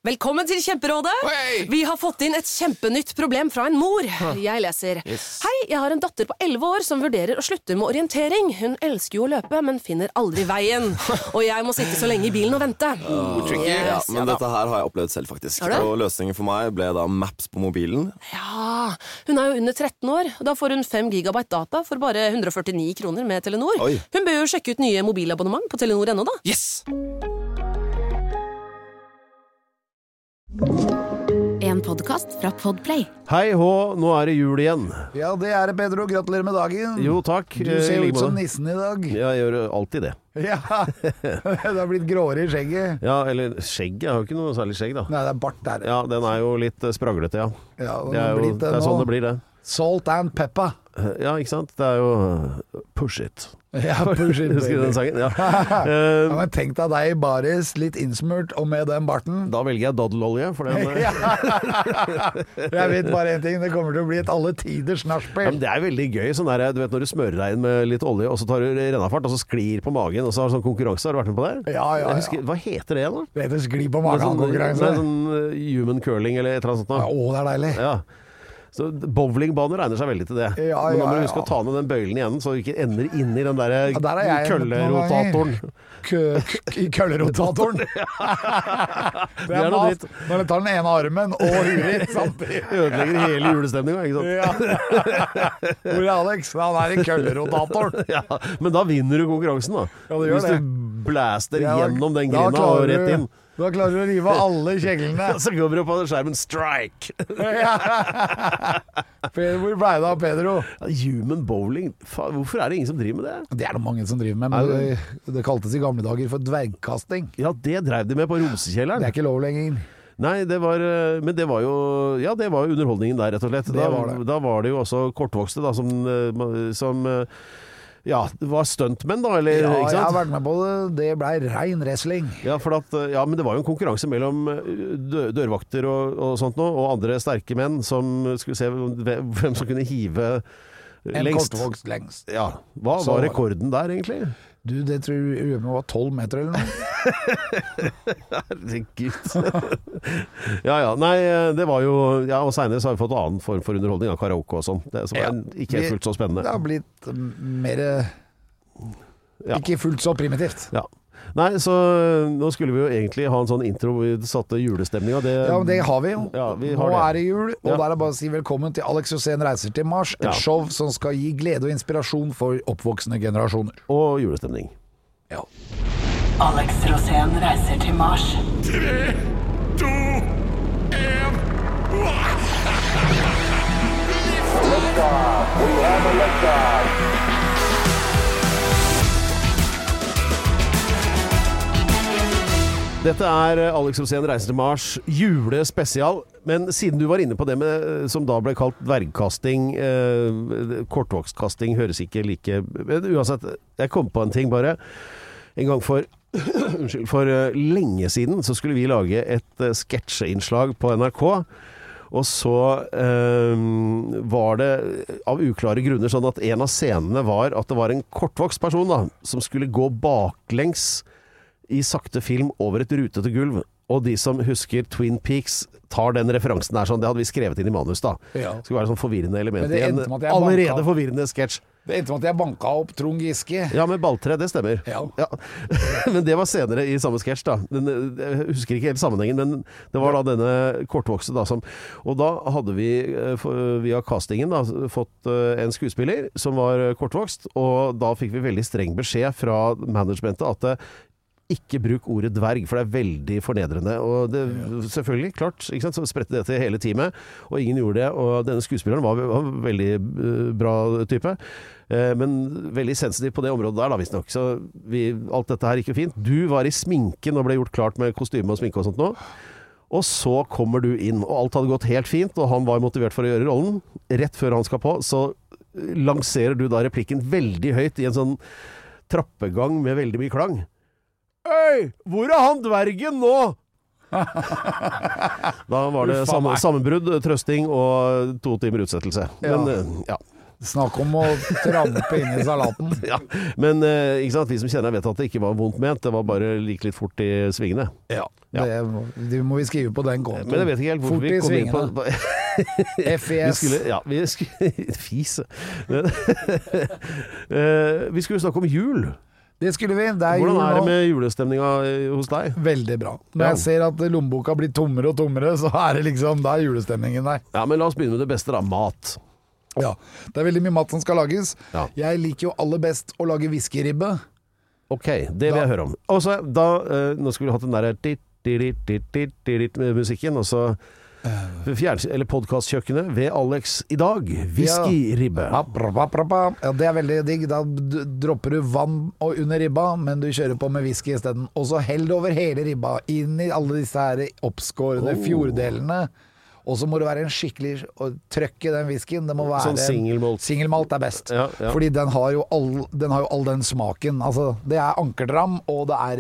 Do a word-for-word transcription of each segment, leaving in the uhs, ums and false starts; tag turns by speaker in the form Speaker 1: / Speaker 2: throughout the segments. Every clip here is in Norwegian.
Speaker 1: Velkommen til Kjemperådet.
Speaker 2: Hei!
Speaker 1: Vi har fått inn et kjempenytt problem fra en mor. Jeg leser.
Speaker 2: Yes.
Speaker 1: Hei, jeg har en datter på elleve år som vurderer å slutte med orientering. Hun elsker jo å løpe, men finner aldri veien. Og jeg må sitte så lenge i bilen og vente.
Speaker 2: Oh, tricky.
Speaker 1: Yes,
Speaker 3: Ja, men
Speaker 1: ja da.
Speaker 3: dette her har jeg opplevd selv faktisk.
Speaker 1: Har du?
Speaker 3: Og løsningen for meg ble da Maps på mobilen.
Speaker 1: Ja, hun er jo under tretten år. Da får hun fem gigabyte data for bare hundre og førtini kroner med Telenor.
Speaker 3: Oi.
Speaker 1: Hun bør jo sjekke ut nye mobilabonnement på Telenor punkt no da.
Speaker 2: Yes!
Speaker 4: En podcast fra Podplay.
Speaker 5: Hei hå, nå er det jul igjen.
Speaker 6: Ja, det er det, Pedro. Gratulerer med dagen.
Speaker 5: Jo, takk.
Speaker 6: Du
Speaker 5: Eh,
Speaker 6: ser jo
Speaker 5: like
Speaker 6: ut som
Speaker 5: måte.
Speaker 6: nissen i dag.
Speaker 5: Ja, jeg gjør alltid det.
Speaker 6: Ja, det har blitt gråere i skjegget.
Speaker 5: Ja, eller skjegg. Jeg har jo ikke noe særlig skjegg, da.
Speaker 6: Nei, det er bart der.
Speaker 5: Ja, den er jo litt eh, spraglete, ja.
Speaker 6: Ja, og
Speaker 5: Det er,
Speaker 6: har
Speaker 5: jo,
Speaker 6: blitt
Speaker 5: det er
Speaker 6: nå.
Speaker 5: sånn det blir, det.
Speaker 6: Salt and pepper.
Speaker 5: Ja, ikke sant? Det er jo eh, push it.
Speaker 6: Ja, push it,
Speaker 5: Husker du den
Speaker 6: baby.
Speaker 5: sangen? Ja.
Speaker 6: Ja,
Speaker 5: Eh,
Speaker 6: men tenk deg deg i baris, litt innsmurt, og med den barten.
Speaker 5: Da velger jeg daddelolje, for den eh,
Speaker 6: Ja. Jeg vet bare en ting, det kommer til å bli et alle tiders
Speaker 5: Ja, men
Speaker 6: nachspiel.
Speaker 5: det er veldig gøy, sånn der, du vet når du smører deg inn med litt olje, og så tar du rennafart, og så sklir på magen, og så har du sånn konkurranse. Har du vært med på det?
Speaker 6: Ja, ja,
Speaker 5: Jeg husker,
Speaker 6: ja.
Speaker 5: hva heter det nå?
Speaker 6: Det heter skli på
Speaker 5: Sånn,
Speaker 6: magen-konkurranse.
Speaker 5: sånn, sånn uh, human curling eller et eller annet sånt.
Speaker 6: Ja,
Speaker 5: Da.
Speaker 6: å, det er deilig.
Speaker 5: Ja. Så bowlingbane regner seg veldig til det.
Speaker 6: Ja,
Speaker 5: Men nå må
Speaker 6: ja,
Speaker 5: du
Speaker 6: ja.
Speaker 5: huske å ta ned den bøylen igjen, så du ikke ender inn i den der,
Speaker 6: Ja, der er jeg
Speaker 5: køllerotatoren.
Speaker 6: Kø- k- I køllerotatoren. Det
Speaker 5: Det er
Speaker 6: er
Speaker 5: noe
Speaker 6: mas.
Speaker 5: dritt.
Speaker 6: Når du tar den ene armen og hurer samtidig.
Speaker 5: Ødelegger hele julestemninga, ikke sant?
Speaker 6: Ja. Hvor er Alex? Han er i køllerotatoren.
Speaker 5: Ja, men da vinner du konkurransen, da.
Speaker 6: Ja, det gjør
Speaker 5: Hvis
Speaker 6: det.
Speaker 5: du blaster
Speaker 6: Ja,
Speaker 5: gjennom den
Speaker 6: da
Speaker 5: grina
Speaker 6: klarer
Speaker 5: og rett
Speaker 6: du-
Speaker 5: inn.
Speaker 6: Da klarer du å rive alle kjeglene.
Speaker 5: Så kommer du på skjermen 'strike'.
Speaker 6: Pedro, hvor ble det av Pedro?
Speaker 5: Ja, human bowling, faen, hvorfor er det ingen som driver med det?
Speaker 6: Det er det mange som driver med, men det, det kaltes i gamle dager for dvergkasting.
Speaker 5: Ja, det drev de med på Rosekjelleren.
Speaker 6: Det er ikke lov lenger.
Speaker 5: Nei, det var, eh, men det var jo Ja, det var jo underholdningen der, rett og slett.
Speaker 6: Det
Speaker 5: Da
Speaker 6: var det.
Speaker 5: Da var det jo også kortvokste, da, som, eh, som eh, Ja, det var stuntmenn, da, eller?
Speaker 6: Ja,
Speaker 5: ikke
Speaker 6: jeg har
Speaker 5: sant?
Speaker 6: vært med på det. Det ble rein wrestling.
Speaker 5: Ja, for at, eh, ja, men det var jo en konkurranse mellom eh, dø dørvakter og, og sånt nå, og andre sterke menn som skulle se hvem hvem som kunne hive
Speaker 6: En
Speaker 5: lengst.
Speaker 6: kortvokst lengst.
Speaker 5: Ja, hva
Speaker 6: Så-
Speaker 5: var rekorden der, egentlig?
Speaker 6: Du, det tror jeg var tolv meter eller noe.
Speaker 5: Herregud. Ja, ja. Nei, det var jo Ja, og senere så har vi fått annen form for underholdning, av karaoke og sånn. Det som
Speaker 6: Ja.
Speaker 5: er ikke
Speaker 6: Vi-
Speaker 5: fullt så spennende.
Speaker 6: Det har blitt mm, mer
Speaker 5: Ja.
Speaker 6: Ikke fullt så primitivt.
Speaker 5: Ja. Nei, så nå skulle vi jo egentlig ha en sånn intro hvor vi satte julestemninga. Det,
Speaker 6: Ja, men det har vi jo.
Speaker 5: Ja, vi
Speaker 6: Nå
Speaker 5: har det.
Speaker 6: er det jul, og
Speaker 5: Ja.
Speaker 6: da er det bare å si velkommen til Alex Rosén reiser til Mars. Et
Speaker 5: Ja.
Speaker 6: show som skal gi glede og inspirasjon for oppvoksende generasjoner.
Speaker 5: Og julestemning.
Speaker 6: Ja.
Speaker 7: Alex Rosén reiser til Mars.
Speaker 2: Tre, to, en.
Speaker 5: Dette er Alex Rosén reiser til Mars, julespesial. Men siden du var inne på det med, som da ble kalt dvergkasting, eh, kortvokskasting høres ikke like Men uansett, jeg kom på en ting bare. En gang for Unnskyld, for eh, lenge siden så skulle vi lage et uh, sketsjeinnslag på N R K. Og så eh, var det av uklare grunner sånn at en av scenene var at det var en kortvokst person da, som skulle gå baklengs i sakte film over et rutete gulv. Og de som husker Twin Peaks tar den referansen der sånn, det hadde vi skrevet inn i manus da.
Speaker 6: Ja.
Speaker 5: Det skulle være sånn forvirrende element
Speaker 6: Men det
Speaker 5: i en
Speaker 6: endte med at jeg
Speaker 5: allerede
Speaker 6: banka-
Speaker 5: forvirrende sketsj.
Speaker 6: Det endte med at jeg banka opp Trond Giske.
Speaker 5: Ja, med balltre, det stemmer.
Speaker 6: Ja.
Speaker 5: Men det var senere i samme sketsj da. Den, jeg husker ikke helt sammenhengen, men det var da denne kortvokste da som... Og da hadde vi eh, for- via castingen da, fått eh, en skuespiller som var kortvokst, og da fikk vi veldig streng beskjed fra managementet at det ikke bruk ordet dverg, for det er veldig fornedrende. Og det, selvfølgelig, klart, ikke sant, så spredte det til hele teamet, og ingen gjorde det. Og denne skuespilleren var, var en veldig uh, bra type, uh, men veldig sensitiv på det området der, da, visst nok. Så vi, alt dette her gikk jo fint. Du var i sminken og ble gjort klart med kostyme og sminke og sånt nå. Og så kommer du inn, og alt hadde gått helt fint, og han var motivert for å gjøre rollen. Rett før han skal på, så lanserer du da replikken veldig høyt i en sånn trappegang med veldig mye klang. Øy, hvor er han dvergen nå? Da var det
Speaker 6: Uffa
Speaker 5: sam
Speaker 6: meg.
Speaker 5: sammenbrudd, trøsting og to timer utsettelse. Men,
Speaker 6: Ja.
Speaker 5: eh, ja.
Speaker 6: Snakk om å trampe inn i salaten.
Speaker 5: Ja, men eh, ikke sant? Vi som kjenner vet at det ikke var vondt ment, det var bare like litt fort i svingene.
Speaker 6: Ja,
Speaker 5: Ja.
Speaker 6: det, må- det må vi skrive på den kontoen.
Speaker 5: Men jeg vet ikke helt hvorfor
Speaker 6: Fort
Speaker 5: vi
Speaker 6: i
Speaker 5: kom inn på...
Speaker 6: svingene. F I
Speaker 5: Vi
Speaker 6: S.
Speaker 5: skulle, ja, vi skulle... Fise. Men, eh, vi skulle snakke om jul.
Speaker 6: Det skulle vi. Det er
Speaker 5: Hvordan
Speaker 6: jul
Speaker 5: er det
Speaker 6: nå.
Speaker 5: med julestemninga hos deg?
Speaker 6: Veldig bra. Når
Speaker 5: Ja.
Speaker 6: jeg ser at lommeboka blir tommere og tommere, så er det liksom, da er julestemningen der.
Speaker 5: Ja, men la oss begynne med det beste da, mat.
Speaker 6: Ja, det er veldig mye mat som skal lages.
Speaker 5: Ja.
Speaker 6: Jeg liker jo aller best å lage whiskyribbe.
Speaker 5: Ok, det vil
Speaker 6: Da-
Speaker 5: jeg høre om. Og så da, eh, nå skulle vi hatt den der dit, dit, dit, dit, dit, med musikken, og så fjerns- eller podcastkjøkkenet ved Alex i dag. Whiskyribbe.
Speaker 6: Ja. Bra, bra, bra, bra. Ja, det er veldig digg. Da d- dropper du vann og under ribba, men du kjører på med whisky i stedet. Og så held over hele ribba, inn i alle disse her oppskårende
Speaker 5: Oh.
Speaker 6: fjorddelene. Og så må det være en skikkelig og trøkk i den whiskyen. Det må være
Speaker 5: Sånn single malt.
Speaker 6: Single malt er best.
Speaker 5: Ja, ja.
Speaker 6: Fordi den har, jo all, den har jo all den smaken. Altså, det er ankerdram, og det er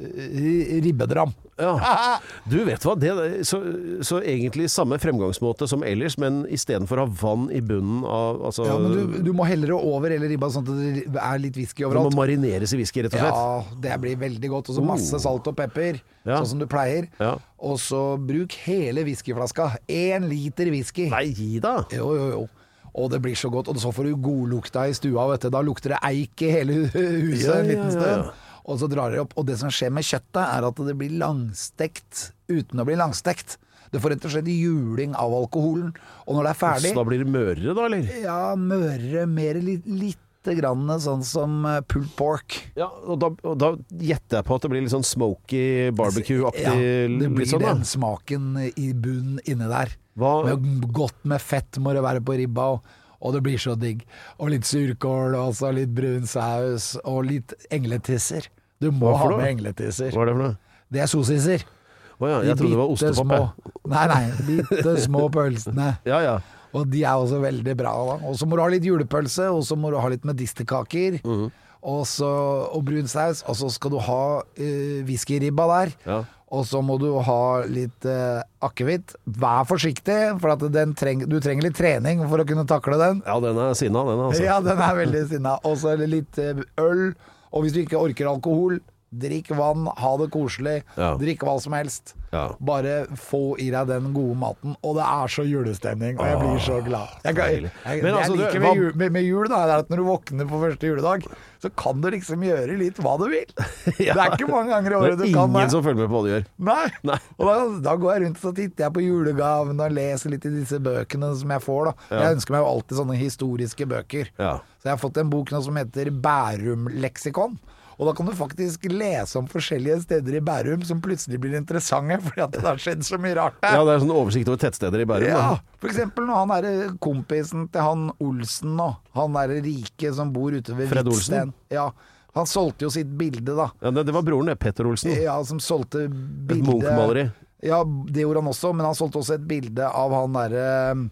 Speaker 6: uh, ribbedram.
Speaker 5: Ja. Du vet hva, det, så, så egentlig samme fremgangsmåte som ellers, men i stedet for å ha vann i bunnen av altså,
Speaker 6: Ja, men du, du må helle det over hele ribba, sånn at det er litt whisky
Speaker 5: det må
Speaker 6: overalt.
Speaker 5: marineres i whisky, rett og slett.
Speaker 6: Ja, det blir veldig godt. Og så masse salt og pepper,
Speaker 5: Ja.
Speaker 6: sånn som du pleier.
Speaker 5: Ja.
Speaker 6: Og så bruk hele whiskyflaska. Én liter whisky.
Speaker 5: Nei, gi da!
Speaker 6: Jo, jo, jo. Og det blir så godt. Og så får du godlukta i stua, vet du. Da lukter det eik i hele huset
Speaker 5: Ja,
Speaker 6: en
Speaker 5: ja,
Speaker 6: liten
Speaker 5: ja,
Speaker 6: stund.
Speaker 5: ja.
Speaker 6: Og så drar det opp. Og det som skjer med kjøttet, er at det blir langstekt uten å bli langstekt. Du får rett og slett juling av alkoholen. Og når det er ferdig
Speaker 5: Så da blir det mørere da, eller?
Speaker 6: Ja, mørere, mer litt, lite grann sånn som eh, pulled pork.
Speaker 5: Ja, og da, og da gjetter jeg på at det blir litt sånn smoky barbecue-aktig.
Speaker 6: Ja, det blir
Speaker 5: litt sånn, da.
Speaker 6: den smaken i bunnen inni der.
Speaker 5: Hva,
Speaker 6: Med, godt med fett må det være på ribba, og, og det blir så digg. Og litt surkål, og så litt brun saus, og litt engletisser. Du må
Speaker 5: Hva
Speaker 6: ha
Speaker 5: for noe?
Speaker 6: med engletisser.
Speaker 5: hva er det for noe?
Speaker 6: Det er sosisser.
Speaker 5: Å ja, jeg
Speaker 6: De
Speaker 5: trodde det var
Speaker 6: bitte
Speaker 5: ostepop.
Speaker 6: små-
Speaker 5: jeg.
Speaker 6: Nei, nei, bitte små pølsene.
Speaker 5: Ja, ja.
Speaker 6: Og de er også veldig bra. Da. Og så må du ha litt julepølse, og så må du ha litt medisterkaker.
Speaker 5: Mhm.
Speaker 6: Og, så, og brun saus. Og så skal du ha uh, whiskyribba der.
Speaker 5: Ja.
Speaker 6: Og så må du ha litt uh, akevitt. Vær forsiktig, for at den treng, du trenger litt trening for å kunne takle den.
Speaker 5: Ja, den er sinna, den altså.
Speaker 6: Ja, den er veldig sinna. Og så er det litt uh, øl. Og hvis du ikke orker alkohol, drikk vann, ha det koselig.
Speaker 5: Ja.
Speaker 6: Drikk hva som helst.
Speaker 5: Ja.
Speaker 6: Bare få i deg den gode maten. Og det er så julestemning, og jeg blir så glad. Jeg, jeg,
Speaker 5: deilig.
Speaker 6: jeg,
Speaker 5: Men
Speaker 6: det jeg
Speaker 5: altså, du,
Speaker 6: liker
Speaker 5: hva-
Speaker 6: med, jul, med, med jul, da, er at når du våkner på første juledag, så kan du liksom gjøre litt hva du vil. Det er ikke mange ganger i
Speaker 5: Det
Speaker 6: året
Speaker 5: er
Speaker 6: du kan
Speaker 5: ingen
Speaker 6: det.
Speaker 5: som følger med på hva du gjør.
Speaker 6: Nei.
Speaker 5: Nei.
Speaker 6: Og da, da går jeg rundt og titter jeg på julegavene og leser litt i disse bøkene som jeg får. Da.
Speaker 5: Ja.
Speaker 6: Jeg ønsker meg jo alltid sånne historiske bøker.
Speaker 5: Ja.
Speaker 6: Så jeg har fått en bok nå som heter Bærum-leksikon. Og da kan du faktisk lese om forskjellige steder i Bærum som plutselig blir interessante, fordi at det har skjedd så mye rart der.
Speaker 5: Ja, det er sånn oversikt over tettsteder i Bærum.
Speaker 6: Ja,
Speaker 5: da.
Speaker 6: for eksempel når han er kompisen til han Olsen nå, han er rike som bor ute ved
Speaker 5: Fred
Speaker 6: Hvitsten. Ja, han solgte jo sitt bilde da.
Speaker 5: Ja, det, det var broren, det. Petter Olsen.
Speaker 6: Ja, som solgte bilde.
Speaker 5: Et Munch-maleri.
Speaker 6: Ja, det gjorde han også, men han solgte også et bilde av han derre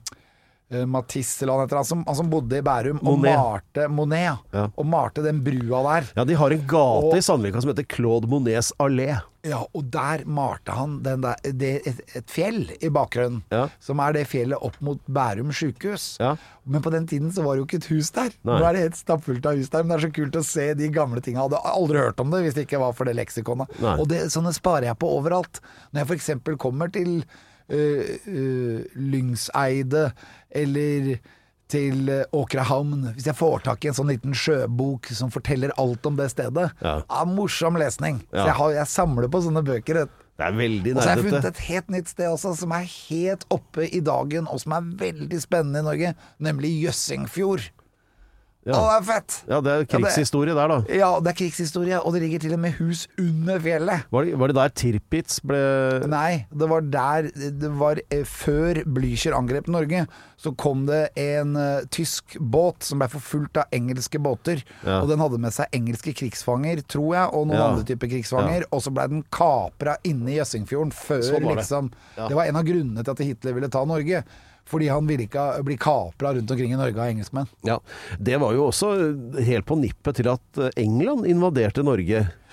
Speaker 6: uh, Matisse eller han heter han som, han som bodde i Bærum og
Speaker 5: Monet.
Speaker 6: malte Monet, ja.
Speaker 5: Ja.
Speaker 6: Og malte den brua der.
Speaker 5: Ja, de har en gate
Speaker 6: Og-
Speaker 5: i Sandvika som heter Claude Monets allé.
Speaker 6: Ja, og der malte han den der, det, et, et fjell i bakgrunnen,
Speaker 5: Ja.
Speaker 6: som er det fjellet opp mot Bærum sykehus.
Speaker 5: Ja.
Speaker 6: Men på den tiden så var det jo ikke et hus der.
Speaker 5: Nei.
Speaker 6: Nå er det helt stappfullt av hus der, men det er så kult å se de gamle tingene. Jeg hadde aldri hørt om det hvis det ikke var for det leksikonet.
Speaker 5: Nei.
Speaker 6: Og det, sånne sparer jeg på overalt. Når jeg for eksempel kommer til øh, øh, Lyngseide eller til øh, Åkrehamn, hvis jeg får tak i en sånn liten sjøbok som forteller alt om det stedet,
Speaker 5: Ja.
Speaker 6: ja, morsom lesning.
Speaker 5: Ja.
Speaker 6: Så jeg, har, jeg samler på sånne bøker.
Speaker 5: Det er veldig
Speaker 6: Og så har jeg funnet
Speaker 5: nerdete.
Speaker 6: et helt nytt sted også, som er helt oppe i dagen, og som er veldig spennende i Norge, nemlig Jøssingfjord.
Speaker 5: Ja.
Speaker 6: Å, det er fett!
Speaker 5: Ja, det er krigshistorie der, da.
Speaker 6: Ja, det er krigshistorie, og det ligger til og med hus under fjellet.
Speaker 5: Var det, var det der Tirpitz ble
Speaker 6: Nei, det var der det var eh, før Blücher angrep Norge, så kom det en eh, tysk båt som ble forfulgt av engelske båter,
Speaker 5: Ja.
Speaker 6: og den hadde med seg engelske krigsfanger, tror jeg, og noen
Speaker 5: Ja.
Speaker 6: andre typer krigsfanger, og så ble den kapra inne i Jøssingfjorden før
Speaker 5: Sånn var det.
Speaker 6: liksom
Speaker 5: Ja.
Speaker 6: Det var en av grunnene til at Hitler ville ta Norge. Fordi han ville ikke bli kapra rundt omkring i Norge av engelskmenn.
Speaker 5: Ja, det var jo også helt på nippet til at England invaderte Norge.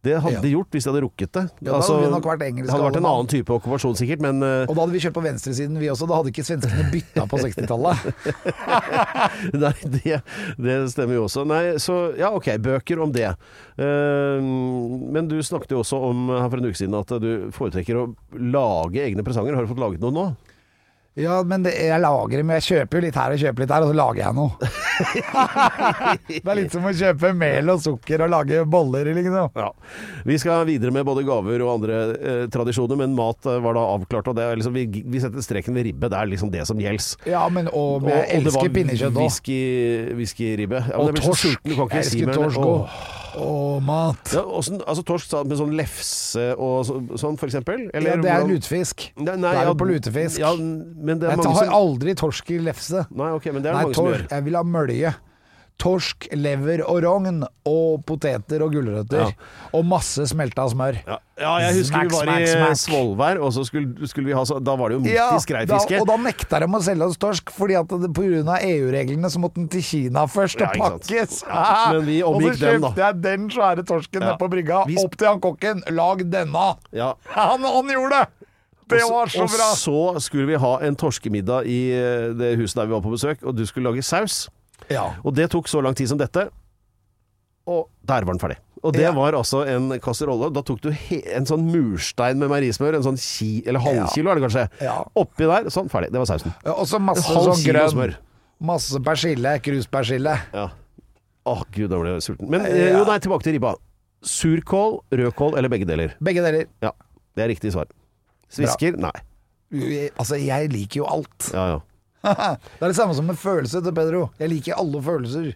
Speaker 5: Det hadde
Speaker 6: Ja.
Speaker 5: de gjort hvis de hadde rukket det.
Speaker 6: Ja, da hadde vi nok vært engelsk
Speaker 5: det hadde vært en
Speaker 6: alle
Speaker 5: annen type okkupasjon sikkert, men eh,
Speaker 6: Og da hadde vi kjørt på venstresiden vi også, da hadde ikke svenskene bytta på sekstitallet.
Speaker 5: Nei, det, det stemmer jo også. Nei, så ja, ok, bøker om det. Eh, men du snakket jo også om her for en uke siden at du foretrekker å lage egne presanger. Har du fått laget noe nå?
Speaker 6: Ja, men det, jeg lager dem, jeg kjøper jo litt her og kjøper litt her, og så lager jeg noe. Det er litt som å kjøpe mel og sukker og lage boller, liksom.
Speaker 5: Ja. Vi skal videre med både gaver og andre eh, tradisjoner, men mat eh, var da avklart, og det er liksom, vi, vi setter streken ved ribbe, det er liksom det som gjelder.
Speaker 6: Ja, men og, men jeg elsker pinnekjøtt også.
Speaker 5: Whisky, whisky-ribbe. Ja,
Speaker 6: Og
Speaker 5: men jeg blir så
Speaker 6: torsk.
Speaker 5: sulten, du kan ikke
Speaker 6: Jeg
Speaker 5: si
Speaker 6: elsker
Speaker 5: mer.
Speaker 6: torsk
Speaker 5: Åh.
Speaker 6: også. Åh, mat.
Speaker 5: Ja, også, altså torsk med sånn lefse og så, sånn for eksempel? Eller,
Speaker 6: Ja, det er
Speaker 5: hvordan-
Speaker 6: lutefisk.
Speaker 5: Nei, nei,
Speaker 6: Da er
Speaker 5: ja,
Speaker 6: du på lutefisk.
Speaker 5: Ja, men det er
Speaker 6: Jeg
Speaker 5: mange
Speaker 6: tar
Speaker 5: som...
Speaker 6: aldri torsk i lefse.
Speaker 5: Nei, ok, men det er
Speaker 6: Nei,
Speaker 5: mange som
Speaker 6: torsk.
Speaker 5: gjør.
Speaker 6: Jeg vil ha mølje. Torsk, lever og rogn, og poteter og gulrøtter.
Speaker 5: Ja.
Speaker 6: Og masse smelta smør.
Speaker 5: Ja, ja, jeg husker
Speaker 6: Smack,
Speaker 5: vi var
Speaker 6: smack,
Speaker 5: i
Speaker 6: smack.
Speaker 5: Svolvær, og så skulle, skulle vi ha så, da var det jo midt i skreifiske.
Speaker 6: da, og da nekta de å selge oss torsk, fordi at det, på grunn av E U-reglene så måtte den til Kina først
Speaker 5: Ja,
Speaker 6: og
Speaker 5: ikke sant.
Speaker 6: pakkes.
Speaker 5: Ja, men vi
Speaker 6: og så
Speaker 5: omgikk den, da.
Speaker 6: kjøpte jeg den svære torsken
Speaker 5: Ja.
Speaker 6: nede på brygga,
Speaker 5: Vi-
Speaker 6: opp til han kokken. Lag denne!
Speaker 5: Ja.
Speaker 6: Han, han gjorde det! Det
Speaker 5: Og så-
Speaker 6: var så bra!
Speaker 5: Og så skulle vi ha en torskemiddag i eh, det huset der vi var på besøk, og du skulle lage saus.
Speaker 6: Ja.
Speaker 5: Og det tok så lang tid som dette, og der var den ferdig. Og det
Speaker 6: Ja.
Speaker 5: var altså en kasserolle. Da tok du he en sånn murstein med meierismør, en sånn ki eller halvkilo er det kanskje,
Speaker 6: Ja.
Speaker 5: oppi der, sånn, ferdig. Det var sausen.
Speaker 6: Ja, og så masse
Speaker 5: En halv
Speaker 6: sånn
Speaker 5: kilo
Speaker 6: grønn.
Speaker 5: smør.
Speaker 6: Masse persille, kruspersille.
Speaker 5: Ja. Åh, gud, da ble jeg sulten. Men eh, jo, nei, tilbake til ribba. Surkål, rødkål eller begge deler?
Speaker 6: Begge deler.
Speaker 5: Ja, det er riktig svar. Svisker? Nei.
Speaker 6: Altså, jeg liker jo alt.
Speaker 5: Ja, ja.
Speaker 6: Det er det samme som med følelse til Pedro. Jeg liker alle følelser.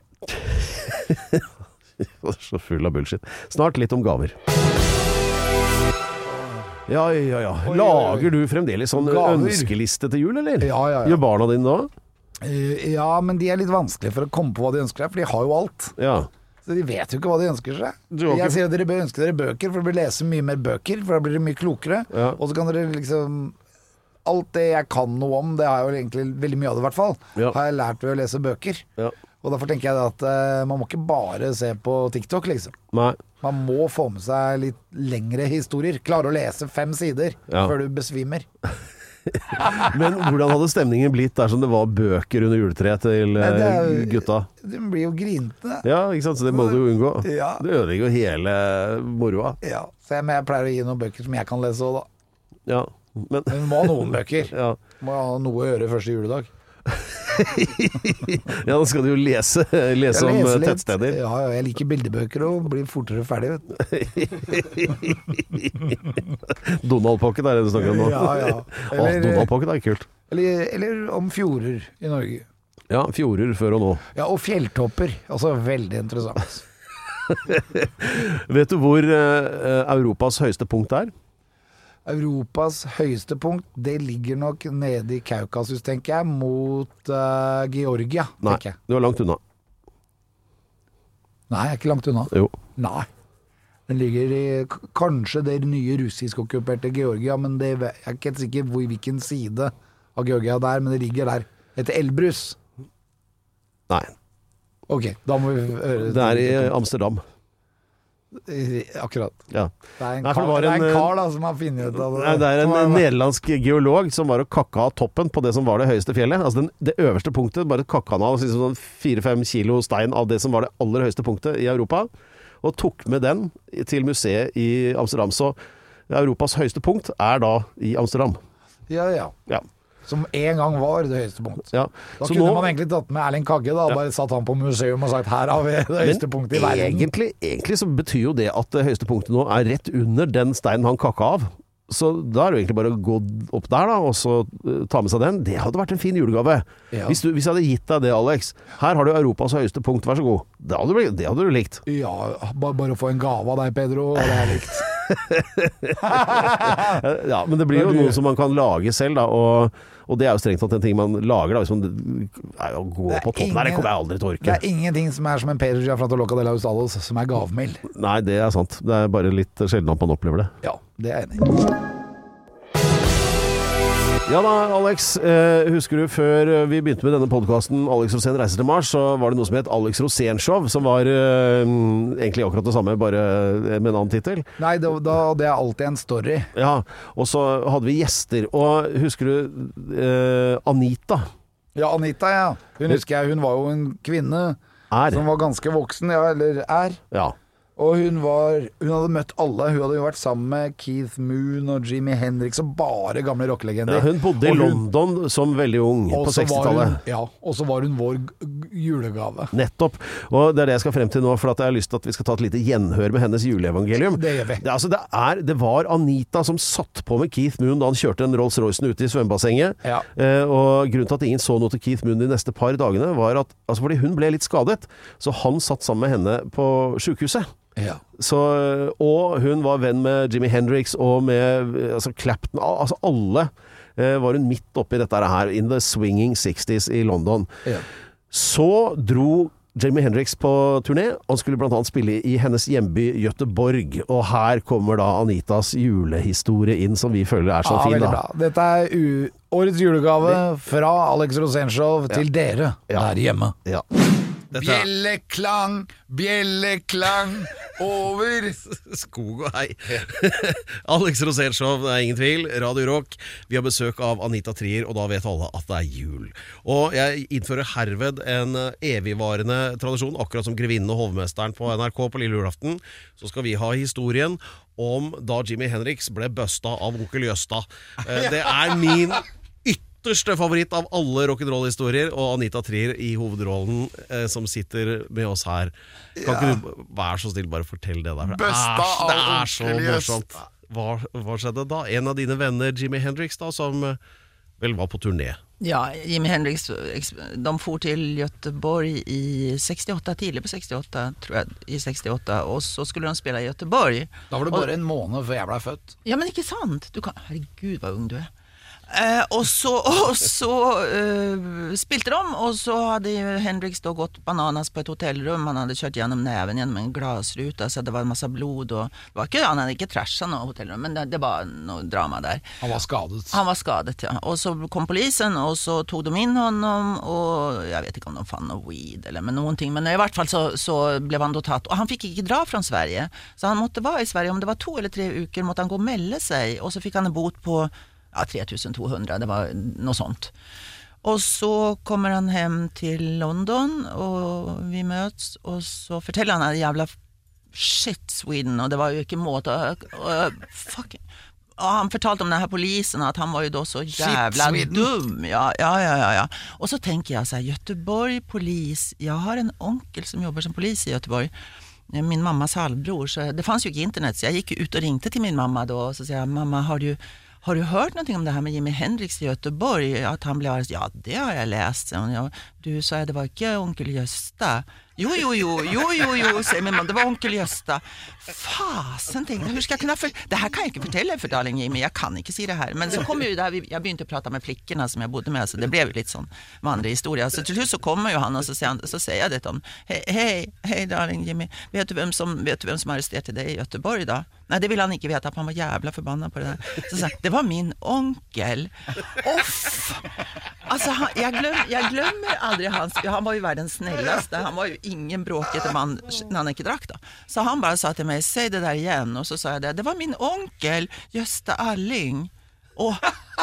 Speaker 5: Så full av bullshit. Snart litt om gaver. Ja, ja, ja.
Speaker 6: oi, oi.
Speaker 5: Lager du fremdeles sånn
Speaker 6: Gaver?
Speaker 5: ønskeliste til jul, eller?
Speaker 6: Ja, ja, ja.
Speaker 5: Gjør barna dine da?
Speaker 6: Eh, Ja, men de er litt vanskelige for å komme på hva de ønsker seg, for de har jo alt.
Speaker 5: Ja.
Speaker 6: Så de vet jo ikke hva de ønsker seg.
Speaker 5: Du har
Speaker 6: Jeg
Speaker 5: ikke-
Speaker 6: sier at dere bør ønske dere bøker, for dere bør lese mye mer bøker, for da blir dere mye klokere.
Speaker 5: Ja.
Speaker 6: Og så kan dere liksom Alt det jeg kan noe om, det har jeg jo egentlig veldig mye av det i hvert fall,
Speaker 5: Ja.
Speaker 6: har jeg lært ved å lese bøker.
Speaker 5: Ja.
Speaker 6: Og derfor tenker jeg at eh, man må ikke bare se på TikTok, liksom.
Speaker 5: Nei.
Speaker 6: Man må få med seg litt lengre historier. Klare å lese fem sider
Speaker 5: Ja.
Speaker 6: før du besvimer.
Speaker 5: Men hvordan hadde stemningen blitt dersom det var bøker under juletreet til
Speaker 6: Nei,
Speaker 5: eh,
Speaker 6: det er-
Speaker 5: gutta?
Speaker 6: Du blir jo grinte.
Speaker 5: Ja, ikke sant? Så det må du jo unngå.
Speaker 6: Ja.
Speaker 5: Det ødelegger jo hele moroa.
Speaker 6: Ja. Så jeg, men jeg pleier å gi noen bøker som jeg kan lese òg, da.
Speaker 5: Ja. Men
Speaker 6: Men du må ha noen bøker.
Speaker 5: ja.
Speaker 6: Må ha noe å gjøre første juledag.
Speaker 5: ja, da skal du jo lese, lese om
Speaker 6: Jeg leser
Speaker 5: eh,
Speaker 6: litt.
Speaker 5: tettsteder.
Speaker 6: Ja, ja, jeg liker bildebøker og blir fortere ferdig, vet du.
Speaker 5: Donald Pocket er det du snakker om nå.
Speaker 6: Ja, ja.
Speaker 5: Å,
Speaker 6: Eller-
Speaker 5: Donald Pocket er kult.
Speaker 6: Eller, eller om fjorder i Norge.
Speaker 5: Ja, fjorder før og nå.
Speaker 6: Ja, og fjelltopper. Altså veldig interessant.
Speaker 5: Vet du hvor eh, Europas høyeste punkt er?
Speaker 6: Europas høyeste punkt, det ligger nok nede i Kaukasus, tenker jeg, mot eh, Georgia,
Speaker 5: Nei,
Speaker 6: tenker jeg.
Speaker 5: du er langt unna.
Speaker 6: Nei, jeg er ikke langt unna.
Speaker 5: Jo.
Speaker 6: Nei. Den ligger i k- kanskje det nye russisk-okkuperte Georgia, men det, jeg er ikke helt sikker hvor, hvilken side av Georgia det er, men det ligger der. Det heter Elbrus.
Speaker 5: Nei,
Speaker 6: Ok, da må vi høre.
Speaker 5: det er i Amsterdam.
Speaker 6: Akkurat.
Speaker 5: Ja.
Speaker 6: Det er en,
Speaker 5: Nei, for
Speaker 6: kar,
Speaker 5: det var
Speaker 6: det er
Speaker 5: en,
Speaker 6: en kar da som har funnet ut av det.
Speaker 5: Nei, det er
Speaker 6: Som
Speaker 5: en
Speaker 6: har-
Speaker 5: nederlandsk geolog som var og kakka av toppen på det som var det høyeste fjellet. Altså den, det øverste punktet, bare kakka han av sånn fire-fem kilo stein av det som var det aller høyeste punktet i Europa, og tok med den til museet i Amsterdam. Så Europas høyeste punkt er da i Amsterdam.
Speaker 6: Ja, ja.
Speaker 5: Ja.
Speaker 6: Som en gang var det høyeste punkt.
Speaker 5: Ja.
Speaker 6: Da
Speaker 5: Så
Speaker 6: kunne
Speaker 5: nå-
Speaker 6: man egentlig tatt med Erling Kagge da, og bare satt han på museum og sagt her har vi det høyeste punktet i verden.
Speaker 5: egentlig, egentlig så betyr jo det at det høyeste punktet nå er rett under den steinen han kakka av. Så da er det jo egentlig bare å gå opp der da, og så uh, ta med seg den. Det hadde vært en fin julegave.
Speaker 6: Ja.
Speaker 5: Hvis, du, hvis jeg hadde gitt deg det, Alex. Her har du Europas høyeste punkt, vær så god. Det hadde, du- det hadde du likt.
Speaker 6: Ja, bare, bare å få en gave av deg, Pedro, og det er likt.
Speaker 5: Ja, men det blir jo
Speaker 6: Men du-
Speaker 5: noe som man kan lage selv, da, og, og det er jo strengt tatt en ting man lager, da. Hvis man nei, å gå
Speaker 6: Det er
Speaker 5: på toppen der, det
Speaker 6: ingen-
Speaker 5: kommer jeg aldri til å
Speaker 6: Det
Speaker 5: orke.
Speaker 6: er ingenting som er som en Pedro Giafrantoloca de la Ustalos, som er gavmild.
Speaker 5: Nei, det er sant. Det er bare litt sjelden at man opplever det.
Speaker 6: Ja, det er jeg enig i.
Speaker 5: Ja da, Alex, eh, husker du før vi begynte med denne podcasten Alex Rosén reiser til Mars, så var det noe som het Alex Rosén Show, som var eh, egentlig akkurat det samme, bare med en annen titel.
Speaker 6: Nei, det, da, det er alltid en story.
Speaker 5: Ja, og så hadde vi gjester, og husker du eh, Anita?
Speaker 6: Ja, Anita, ja. Hun husker jeg, hun var jo en kvinne
Speaker 5: Er.
Speaker 6: som var ganske voksen, ja, eller er.
Speaker 5: Ja.
Speaker 6: Og hun var, hun hadde møtt alle. Hun hadde jo vært sammen med Keith Moon og Jimi Hendrix og bare gamle rockelegender.
Speaker 5: Ja, hun bodde i
Speaker 6: Og hun-
Speaker 5: London som veldig ung
Speaker 6: og
Speaker 5: på
Speaker 6: så var
Speaker 5: sekstitallet.
Speaker 6: hun- Ja, og så var hun vår g- julegave.
Speaker 5: Nettopp. Og det er det jeg skal frem til nå, for at jeg har lyst til at vi skal ta et lite gjenhør med hennes juleevangelium.
Speaker 6: Det gjør vi.
Speaker 5: Det, altså, det, er, det var Anita som satt på med Keith Moon da han kjørte en Rolls-Roycen ute i svømmebassenget.
Speaker 6: Ja.
Speaker 5: Eh, og grunnen til at ingen så noe til Keith Moon de neste par dagene, var at altså fordi hun ble litt skadet, så han satt sammen med henne på sykehuset.
Speaker 6: Ja.
Speaker 5: Så, og hun var venn med Jimi Hendrix og med altså Clapton, al- altså alle eh, var hun midt oppi dette her, in the swinging sixties i London.
Speaker 6: Ja.
Speaker 5: Så dro Jimi Hendrix på turné, og skulle blant annet spille i hennes hjemby Göteborg, og her kommer da Anitas julehistorie inn, som vi føler er så
Speaker 6: Ja,
Speaker 5: fin
Speaker 6: veldig
Speaker 5: da.
Speaker 6: bra. Dette er u årets julegave fra Alex Rosén Show til dere
Speaker 5: Ja.
Speaker 6: der hjemme.
Speaker 5: Ja.
Speaker 6: Bjelleklang, bjelleklang over
Speaker 8: Skog og hei. Alex Rosén Show, det er ingen tvil. Radio Rock. Vi har besøk av Anita Trier, og da vet alle at det er jul. Og jeg innfører herved en evigvarende tradisjon, akkurat som Grevinnen og Hovmesteren på N R K på lille julaften. Så skal vi ha historien om da Jimi Hendrix ble busta av onkel Jøsta. Eh, Det er min ytterste favoritt av alle rock'n'roll-historier, og Anita Trier i hovedrollen eh, som sitter med oss her. Kan ikke du være så snill bare fortelle det der? For det
Speaker 2: Busta
Speaker 8: er,
Speaker 2: av
Speaker 8: det er så
Speaker 2: onkel Jøsta.
Speaker 8: morsomt. Hva, hva skjedde da? En av dine venner, Jimi Hendrix, da, som eh, vel var på turné.
Speaker 9: Ja, Jimi Hendrix, ex- de for till Göteborg i sextioåtta, tidigt på sextioåtta, tror jag, i sextioåtta, och så skulle de spela i Göteborg.
Speaker 6: Da var det bare en måned før jeg ble født.
Speaker 9: Ja, men ikke sant? Du kan, herregud vad ung du är. Eh, och så, och så eh, spilte de, och så hade ju Hendrix då gått bananas på ett hotellrum. Han hade kört genom näven genom en glasruta, så det var en massa blod. Och, det var ikke, han hade inte trashat något hotellrum, men det, det var något drama där.
Speaker 6: Han var skadet.
Speaker 9: Han var skadet, ja. Och så kom polisen och så tog de in honom, och jag vet inte om de fann någon weed eller men någonting, men i vart fall så, så blev han då tatt, och han fick inte dra från Sverige, så han måtte vara i Sverige, om det var två eller tre uker måtte han gå och melde sig, och så fick han en bot på ja, tre tusen tvåhundra, det var något sånt. Och så kommer han hem till London och vi möts, och så forteller han att jävla shit Sweden, och det var ju inte måte, fuck. Och han fortalte om den här polisen, att han var ju då så jävla
Speaker 6: Sweden.
Speaker 9: dum. Ja, ja, ja, ja, ja. Och så tänker jag så här, Göteborg polis, jag har en onkel som jobbar som polis i Göteborg. Min mammas halvbror, så det fanns ju inte internet, så jag gick ut och ringte till min mamma då, och så säger jag, mamma, har du Har du hört någonting om det här med Jimi Hendrix i Göteborg? Att han blev arresterad? Ja, det har jag läst. Ja, du sa att det var inte onkel Gösta. Jo, jo, jo, jo, jo, jo, säger min mamma. Det var onkel Gösta. Fasen, tänkte jag. Hur ska jag kunna för... Det här kan jag inte fortälla för darling Jimmy. Jag kan inte se det här. Men så kommer ju där, jag började prata med flickorna som jag bodde med. Så det blev ju lite sån vandrehistoria. Så till slut så kommer ju han och så säger, han, så säger jag det till honom. Hej, hej, hej darling Jimmy. Vet du vem som, vet du vem som arresterade dig i Göteborg då? Nej, det vill han inte veta, för han var jävla förbannad på det där. Så sa det var min onkel. Off! Alltså, han, jag, glöm, jag glömmer aldrig hans... Han var ju världens snällaste. Han var ju ingen bråkig man när han inte drack då. Så han bara sa till mig, säg det där igen. Och så sa jag det. Det var min onkel, Gösta Alling. Och,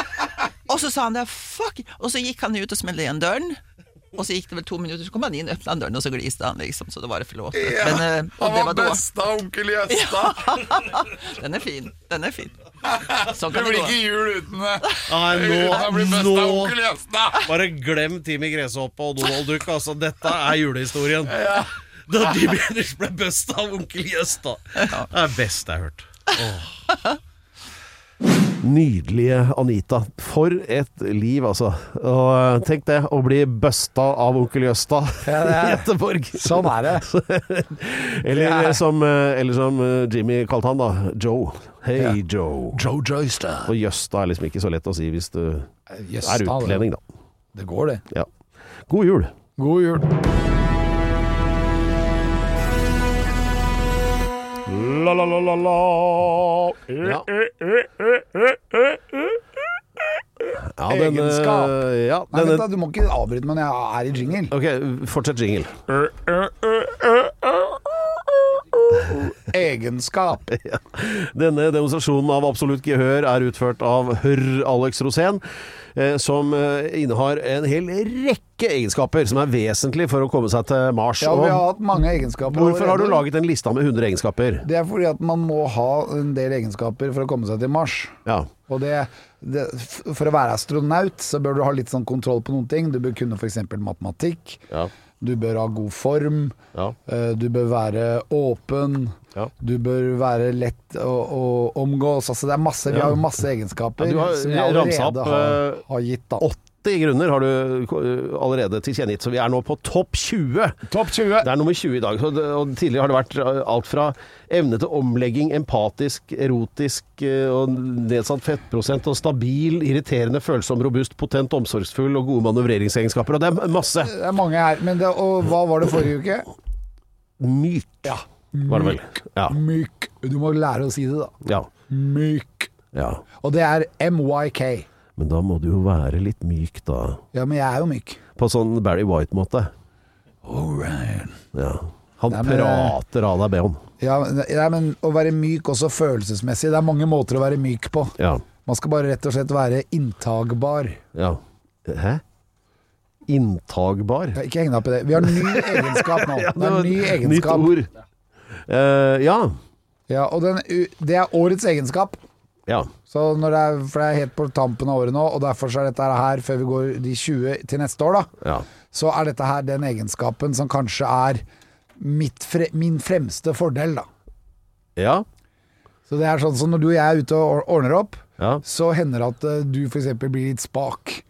Speaker 9: och så sa han det, fuck. Och så gick han ut och smällde igen dörren. Och så gick det väl två minuter, så kom han in, öppnade dörren och så gliste han liksom, så då var det förlåtet.
Speaker 2: Ja,
Speaker 9: Men, eh, och
Speaker 2: han
Speaker 9: det
Speaker 2: var
Speaker 9: var då.
Speaker 2: bästa onkel Gösta.
Speaker 9: Den är fin, den är fin. Så
Speaker 2: Det
Speaker 9: kan det
Speaker 2: blir
Speaker 9: gå.
Speaker 2: ikke jul uten det.
Speaker 8: Nei,
Speaker 2: Han blir
Speaker 8: nå,
Speaker 2: bästa
Speaker 8: nå
Speaker 2: onkel Gösta.
Speaker 8: Bare glem Timmy Gresshoppe og Donald Duck. Altså, dette er julehistorien. Da Jimi Hendrix ble best av onkel Jøsta. Det er best jeg har hørt. Åh.
Speaker 5: Nydelige Anita. For et liv, altså. Og tenk det, å bli busta av onkel Jøsta
Speaker 6: Ja, det er-
Speaker 5: i Göteborg.
Speaker 6: Sånn er det.
Speaker 5: Eller,
Speaker 6: Det er-
Speaker 5: som, eller som Jimmy kalte han da, Joe. Hei,
Speaker 6: Ja.
Speaker 5: Joe.
Speaker 6: Joe Joyster.
Speaker 5: Og Jøsta er liksom ikke så lett å si hvis du
Speaker 6: Jøsta,
Speaker 5: er utlending, da.
Speaker 6: Det går det.
Speaker 5: Ja. God jul.
Speaker 6: God jul.
Speaker 2: La la la la la.
Speaker 5: Ja. Ja, den,
Speaker 6: Egenskap.
Speaker 5: øh, ja,
Speaker 6: Nei,
Speaker 5: denne,
Speaker 6: vent da, du må ikke avbryte meg når jeg er i jingle.
Speaker 5: ok, fortsett jingle.
Speaker 6: Egenskap.
Speaker 5: Ja. Denne demonstrasjonen av absolutt gehør er utført av Hørr Alex Rosén, eh, som eh, innehar en hel rekke egenskaper som er vesentlig for å komme seg til Mars.
Speaker 6: Ja, vi har
Speaker 5: Og
Speaker 6: hatt mange egenskaper.
Speaker 5: hvorfor har du
Speaker 6: allerede.
Speaker 5: laget en liste med hundre egenskaper?
Speaker 6: Det er fordi at man må ha en del egenskaper for å komme seg til Mars.
Speaker 5: Ja.
Speaker 6: Og det, det, f- for å være astronaut så bør du ha litt sånn kontroll på noen ting. Du bør kunne for eksempel matematikk.
Speaker 5: Ja.
Speaker 6: Du bør ha god form.
Speaker 5: Ja.
Speaker 6: eh, Du bør være åpen.
Speaker 5: Ja.
Speaker 6: Du bør være lett å, å omgås. Altså det er masse, vi
Speaker 5: Ja.
Speaker 6: har jo masse egenskaper
Speaker 5: Ja, du har
Speaker 6: som jeg
Speaker 5: ramset
Speaker 6: allerede
Speaker 5: opp,
Speaker 6: har,
Speaker 5: eh,
Speaker 6: har gitt. da
Speaker 5: åtti grunner har du øh, allerede tilkjennegitt, så vi er nå på topp tjue.
Speaker 6: Topp tjue.
Speaker 5: Det er nummer tjue i dag. Så det, og tidligere har det vært øh, alt fra evne til omlegging, empatisk, erotisk øh, og nedsatt fettprosent og stabil, irriterende, følsom, robust, potent, omsorgsfull og gode manøvreringsegenskaper. Og det er masse.
Speaker 6: Det er mange her. Men det, og hva var det forrige uke?
Speaker 5: Myk,
Speaker 6: Ja.
Speaker 5: var det vel. Ja.
Speaker 6: Myk. Du må lære å si det, da.
Speaker 5: Ja.
Speaker 6: Myk.
Speaker 5: Ja.
Speaker 6: Og det er M Y K.
Speaker 5: Men da må du jo være litt myk, da.
Speaker 6: Ja, men jeg er jo myk.
Speaker 5: På sånn Barry White-måte.
Speaker 6: All right.
Speaker 5: Ja. Han
Speaker 6: Nei, men-
Speaker 5: prater av deg, Beon.
Speaker 6: Ja, men- ja, men å være myk også følelsesmessig. Det er mange måter å være myk på.
Speaker 5: Ja.
Speaker 6: Man skal bare rett og slett være inntagbar.
Speaker 5: Ja. Hæ? Inntagbar?
Speaker 6: Ja, ikke heng deg opp i det. Vi har ny egenskap nå.
Speaker 5: Ja,
Speaker 6: Det er en ny egenskap.
Speaker 5: Nytt ord. Eh, ja.
Speaker 6: Ja, og den, det er årets egenskap.
Speaker 5: Ja.
Speaker 6: Så når det er, for det er helt på tampen av året nå, og derfor så er dette her, før vi går de tjue til neste år da,
Speaker 5: Ja.
Speaker 6: så er dette her den egenskapen som kanskje er mitt fre, min fremste fordel da.
Speaker 5: Ja.
Speaker 6: Så det er sånn som når du og jeg er ute og ordner opp,
Speaker 5: Ja.
Speaker 6: så hender det at eh, du for eksempel blir litt spak.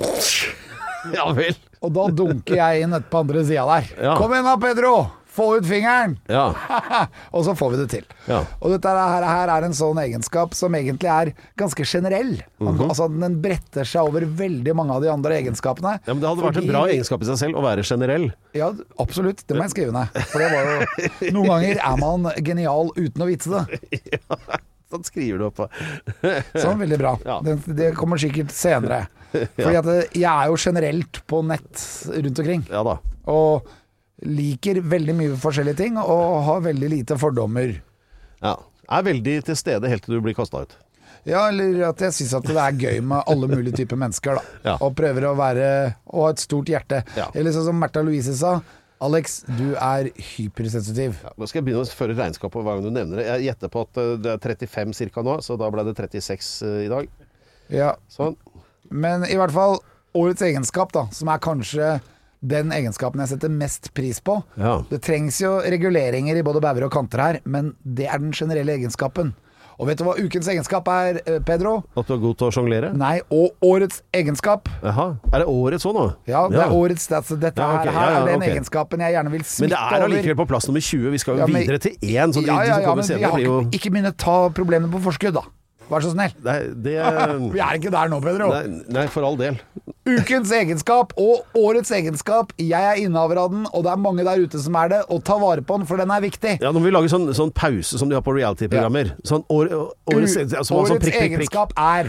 Speaker 5: Ja vel.
Speaker 6: Og da dunker jeg inn et på andre sida der.
Speaker 5: Ja.
Speaker 6: Kom igjen da, Pedro! Få ut fingeren!
Speaker 5: Ja.
Speaker 6: Og så får vi det til.
Speaker 5: Ja.
Speaker 6: Og dette her, her er en sånn egenskap som egentlig er ganske generell.
Speaker 5: Mhm.
Speaker 6: Altså Den bretter seg over veldig mange av de andre egenskapene.
Speaker 5: Ja, men det hadde vært en
Speaker 6: Fordi-
Speaker 5: bra egenskap i seg selv å være generell.
Speaker 6: Ja, absolutt. Det må jeg skrive ned. For det var jo Noen ganger er man genial uten å vite det.
Speaker 5: Sånn skriver du opp på.
Speaker 6: Sånn, veldig bra.
Speaker 5: Ja.
Speaker 6: Det, det kommer sikkert senere. Fordi at det, jeg er jo generelt på nett rundt omkring.
Speaker 5: Ja da.
Speaker 6: Og liker veldig mye forskjellige ting, og har veldig lite fordommer.
Speaker 5: Ja. Er veldig til stede helt til du blir kastet ut.
Speaker 6: Ja, eller at jeg synes at det er gøy med alle mulige typer mennesker da.
Speaker 5: Ja.
Speaker 6: Og prøver å være og ha et stort hjerte.
Speaker 5: Ja.
Speaker 6: Eller sånn som Märtha Louise sa, Alex, du er hypersensitiv.
Speaker 5: Ja, nå skal jeg begynne å føre regnskap på hver gang du nevner det. Jeg gjetter på at eh, det er trettifem cirka nå, så da ble det trettiseks eh, i dag.
Speaker 6: Ja,
Speaker 5: Sånn.
Speaker 6: men i hvert fall årets egenskap da, som er kanskje den egenskapen jeg setter mest pris på.
Speaker 5: Ja.
Speaker 6: Det trengs jo reguleringer i både bauger og kanter her, men det er den generelle egenskapen. Og vet du hva ukens egenskap er, eh, Pedro?
Speaker 5: At du er god til å sjonglere?
Speaker 6: Nei, og årets egenskap.
Speaker 5: Jaha. Er det årets sånn nå?
Speaker 6: Ja, det er årets altså, Dette
Speaker 5: Ja, ok,
Speaker 6: her,
Speaker 5: ja,
Speaker 6: her
Speaker 5: ja,
Speaker 6: er den
Speaker 5: ok.
Speaker 6: egenskapen jeg gjerne vil
Speaker 5: Men
Speaker 6: smitte
Speaker 5: det er
Speaker 6: over.
Speaker 5: allikevel på plass nummer tjue. Vi skal jo
Speaker 6: Ja, men-
Speaker 5: videre til én. Så de,
Speaker 6: Ja,
Speaker 5: de
Speaker 6: ja,
Speaker 5: som
Speaker 6: ja,
Speaker 5: kommer
Speaker 6: men vi
Speaker 5: senere
Speaker 6: har
Speaker 5: blir jo
Speaker 6: ikke, ikke begynne å ta problemene på forskudd da. Vær så snill.
Speaker 5: Nei, det
Speaker 6: Vi er ikke der nå, Pedro.
Speaker 5: nei, nei, for all del.
Speaker 6: Ukens egenskap og årets egenskap. Jeg er innehaver av den, og det er mange der ute som er det. Og ta vare på den, for den er viktig.
Speaker 5: Ja, nå må vi lage sånn, sånn pause som de har på reality-programmer. Sånn år, årets,
Speaker 6: U-
Speaker 5: altså, sånn
Speaker 6: årets
Speaker 5: prikk, prikk, prikk.
Speaker 6: egenskap er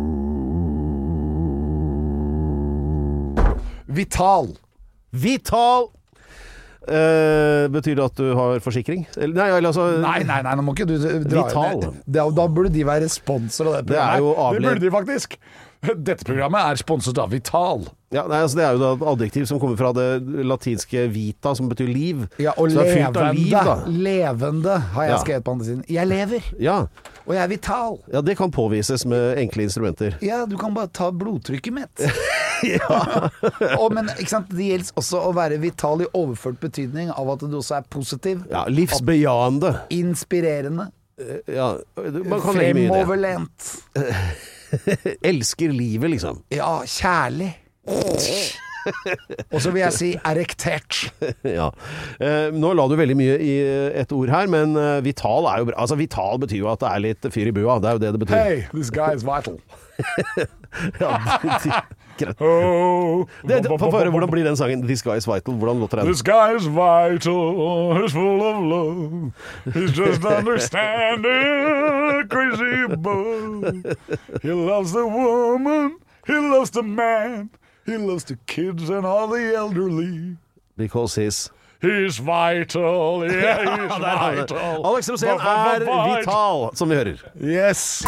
Speaker 6: vital.
Speaker 5: Vital! Eh, betyr det at du har forsikring? Eller, nei, eller altså
Speaker 6: Nei, nei, nei, nå må ikke du dra
Speaker 5: Vital.
Speaker 6: Da, da burde de være sponsor av det
Speaker 5: Det er
Speaker 6: programmet.
Speaker 5: jo
Speaker 6: Det
Speaker 5: avled-
Speaker 6: burde de faktisk. Dette programmet er sponset av Vital.
Speaker 5: Ja, nei, altså, det er jo da et adjektiv som kommer fra det latinske vita, som betyr liv.
Speaker 6: Ja, og
Speaker 5: Så det er fylt av
Speaker 6: levende.
Speaker 5: liv, da.
Speaker 6: Levende har jeg
Speaker 5: Ja.
Speaker 6: skrevet på andre siden. Jeg lever,
Speaker 5: Ja.
Speaker 6: og jeg er vital.
Speaker 5: ja, det kan påvises med enkle instrumenter.
Speaker 6: Ja, du kan bare ta blodtrykket mitt. og, men ikke sant, det gjelder også å være vital i overført betydning av at du også er positiv,
Speaker 5: Ja, livsbejaende.
Speaker 6: inspirerende,
Speaker 5: Ja, man kan legge mye i det.
Speaker 6: fremoverlent.
Speaker 5: Elsker livet, liksom.
Speaker 6: Ja, kjærlig. Og så vil jeg si erektert.
Speaker 5: Ja. Eh, nå la du veldig mye i et ord her, men eh, vital er jo bra. Altså, vital betyr jo at det er litt fyr i bua. Det er jo det det betyr.
Speaker 6: Hey, this guy is vital.
Speaker 5: Ja, greit.
Speaker 6: Oh,
Speaker 5: Det, det, få høre, hvordan blir den sangen? This Guy Is Vital. Hvordan låter den?
Speaker 2: This guy is vital, he's full of love. He's just understanding, crazy boy. He loves the woman He loves the man. He loves the kids and all the elderly.
Speaker 5: Because he's
Speaker 2: He's vital. Yeah, he's vital.
Speaker 5: Alex Rosén er vital, som vi hører.
Speaker 2: Yes.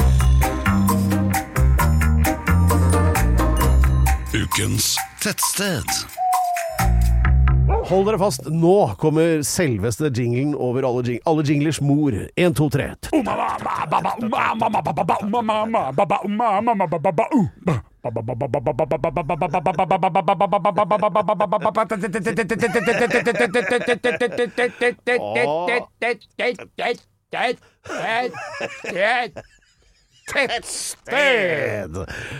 Speaker 8: Ukens tettsted.
Speaker 5: Hold dere fast, nå kommer selveste jinglen over alle, jing alle jinglers mor. En, to, tre. Tettsted.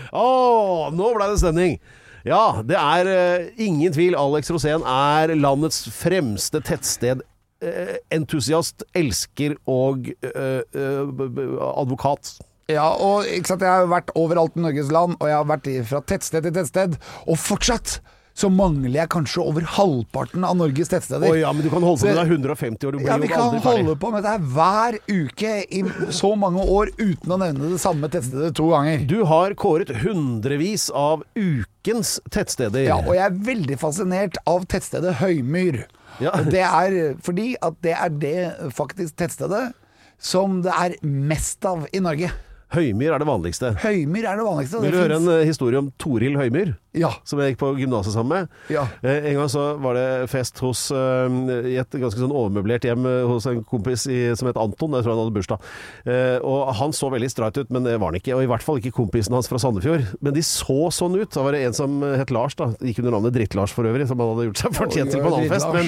Speaker 5: Åh, nå ble det stemning. Ja, det er uh, ingen tvil. Alex Rosén er landets fremste tettsted. Uh, entusiast, elsker og uh, uh, advokat.
Speaker 6: Ja, og ikke sant, jeg har vært overalt i Norges land, og jeg har vært fra tettsted til tettsted, og fortsatt så mangler jeg kanskje over halvparten av Norges tettsteder.
Speaker 5: Å ja, men du kan holde på med det hundre og femti år, du blir
Speaker 6: ja, vi
Speaker 5: jo
Speaker 6: kan
Speaker 5: aldri ferdig.
Speaker 6: holde på med det hver uke i så mange år uten å nevne det samme tettstedet to ganger.
Speaker 5: Du har kåret hundrevis av ukens tettsteder.
Speaker 6: Ja, og jeg er veldig fascinert av tettstedet Høymyr.
Speaker 5: Ja.
Speaker 6: Det er fordi at det er det faktisk tettstedet som det er mest av i Norge.
Speaker 5: Høymyr er det vanligste.
Speaker 6: Høymyr er det vanligste.
Speaker 5: Vil du høre en uh, historie om Toril Høymyr?
Speaker 6: Ja.
Speaker 5: Som jeg gikk på gymnaset sammen med.
Speaker 6: Ja.
Speaker 5: Eh, en gang så var det fest hos, uh, i et ganske sånn overmøblert hjem uh, hos en kompis i, som het Anton. Jeg tror han hadde bursdag. Eh, og han så veldig streit ut, men det var han ikke. Og i hvert fall ikke kompisen hans fra Sandefjord. Men de så sånn ut. Da var det en som het Lars, da. Gikk under navnet Dritt-Lars for øvrig, som han hadde gjort seg fortjent til på en annen fest. Men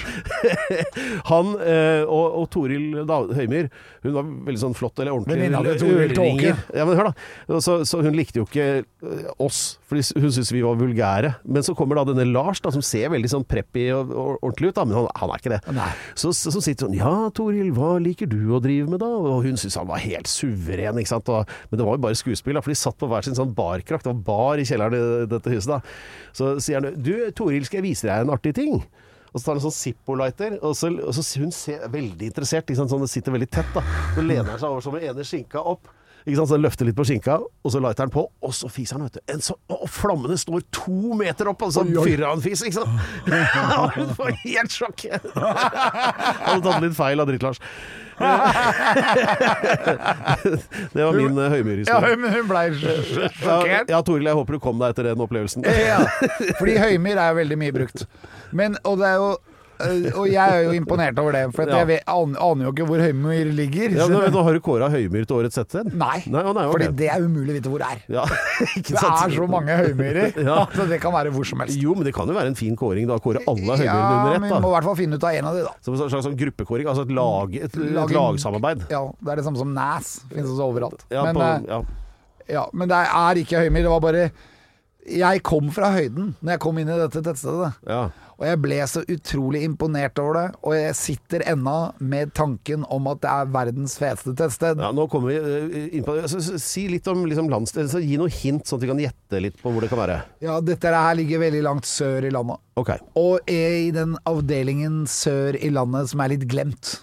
Speaker 5: han uh, og, og Toril da, Høymyr, hun var veldig sånn flott eller ordentlig.
Speaker 6: Men innan det Toril Tåke.
Speaker 5: Ja, men hør da. Så, så hun likte jo ikke oss, fordi hun syntes vi var vulgære. Men så kommer da denne Lars, da, som ser veldig sånn preppy og, og ordentlig ut, da, men han, han er ikke det. Så, så, så sitter hun, ja Toril, hva liker du å drive med da? Og hun syntes han var helt suveren, ikke sant? Og, men det var jo bare skuespill, da, for de satt på hver sin sånn barkrakt. Det var bar i kjelleren i dette huset da. Så sier han, du Toril, skal jeg vise deg en artig ting? Og så tar han en sånn Zippo-lighter, og så, og så hun ser veldig interessert, ikke sant? Sånn, det sitter veldig tett da. Så lener han seg over som en ene skinka opp. Ikke sant, så han løfter litt på skinka, og så lighter han på, og så fiser han, vet du. En så, og flammene står to meter opp, og så fyrer han fis, ikke sant? Hun var helt sjokkert. Han hadde tatt litt feil av Dritt-Lars. Det var min uh, Høymyr-historie.
Speaker 6: Ja, men hun ble sjokkert.
Speaker 5: Ja, Toril, jeg håper du kom deg etter den opplevelsen.
Speaker 6: Ja, fordi Høymyr er jo veldig mye brukt. Men, og det er jo og jeg er jo imponert over det, for
Speaker 5: ja.
Speaker 6: jeg vet, aner, aner jo ikke hvor Høymyr ligger.
Speaker 5: Ja, nå, nå har du kåret Høymyr til årets tettsted?
Speaker 6: Nei,
Speaker 5: nei, å, nei okay.
Speaker 6: fordi det er umulig å vite hvor det er.
Speaker 5: Ja, ikke
Speaker 6: det
Speaker 5: sant?
Speaker 6: er så mange Høymyrer,
Speaker 5: ja.
Speaker 6: så det kan være hvor som helst.
Speaker 5: Jo, men det kan jo være en fin kåring da, kåre alle Høymyrene
Speaker 6: ja,
Speaker 5: under ett da.
Speaker 6: Ja, men vi må i hvert fall finne ut av en av de da.
Speaker 5: Som en slags sånn gruppekåring, altså et, lag, et,
Speaker 6: lag,
Speaker 5: et lagsamarbeid.
Speaker 6: Ja, det er det samme som Næs, finnes også overalt.
Speaker 5: Ja,
Speaker 6: men,
Speaker 5: på,
Speaker 6: ja.
Speaker 5: Ja.
Speaker 6: Ja, men det er ikke Høymyr, det var bare... Jeg kom fra høyden når jeg kom inn i dette tettstedet.
Speaker 5: Ja.
Speaker 6: Og jeg ble så utrolig imponert over det, og jeg sitter ennå med tanken om at det er verdens feteste tettsted.
Speaker 5: Ja, nå kommer vi inn på det. Så, så, si litt om liksom, landsted, så gi noe hint sånn at vi kan gjette litt på hvor det kan være.
Speaker 6: Ja, dette her ligger veldig langt sør i landet.
Speaker 5: Okay.
Speaker 6: Og er i den avdelingen sør i landet som er litt glemt.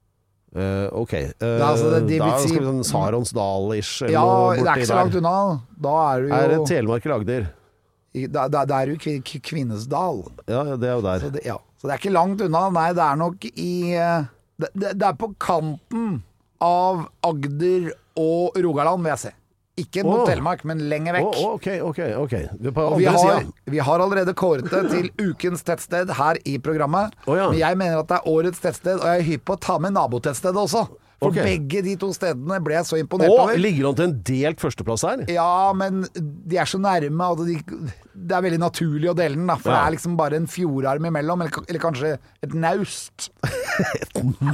Speaker 5: Uh, ok, uh,
Speaker 6: det altså det, de
Speaker 5: da
Speaker 6: si,
Speaker 5: skal vi sånn Saronsdal-ish
Speaker 6: ja, det er ikke så langt unna. Da er du jo
Speaker 5: Er det Telemark eller Agder?
Speaker 6: Da, da, da er du Kvin Kvinesdal.
Speaker 5: Ja, det er jo der.
Speaker 6: Så det, ja. så det er ikke langt unna. Nei, det er nok i Det, det, det er på kanten av Agder og Rogaland, vil jeg se. Ikke mot oh. Telemark, men lenger vekk.
Speaker 5: Oh, ok, ok, ok. På
Speaker 6: og vi har, vi har allerede kåret det til ukens tettsted her i programmet.
Speaker 5: Oh, ja.
Speaker 6: Men jeg mener at det er årets tettsted, og jeg er hypp på å ta med nabotettstedet også. For okay. begge de to stedene ble jeg så imponert
Speaker 5: oh,
Speaker 6: over.
Speaker 5: Ligger han til en delt førsteplass her?
Speaker 6: Ja, men de er så nærme, og de, det er veldig naturlig å dele den, da, for ja. det er liksom bare en fjordarm imellom, eller, eller kanskje et naust.
Speaker 5: Et